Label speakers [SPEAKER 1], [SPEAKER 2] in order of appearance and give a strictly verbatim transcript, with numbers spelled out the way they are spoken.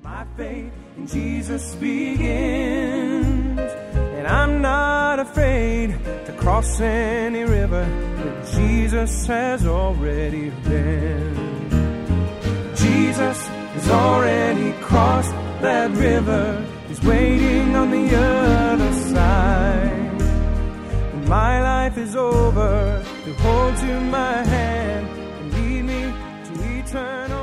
[SPEAKER 1] My faith in Jesus begins, and I'm not afraid to cross any river that Jesus has already been. Jesus has already crossed that river. He's waiting on the other side. When my life is over, He'll hold to my hand and lead me to eternal